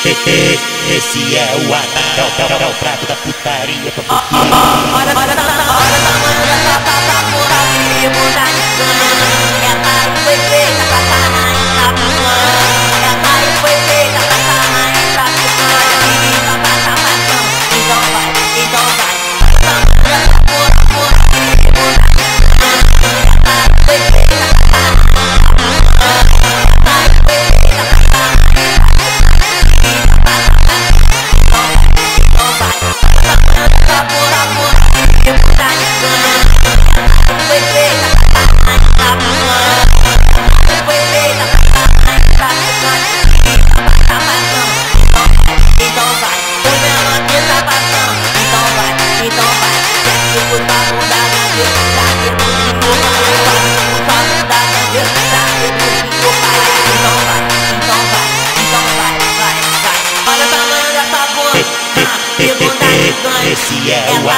Esse é o ato, é o prato da putaria. Hora da manhã da batata por aqui, bunda de cana. Essa aí foi feita pra tá rainha da puã. Essa aí foi feita pra tá rainha da puã. E pra passar bastão, então vai, então vai. Essa manhã da por aqui, bunda de cana. Essa aí foi feita pra tá rainha da puã. Essa aí foi feita pra tá rainha da puã. E pra passar bastão, então vai, então vai. Esse é o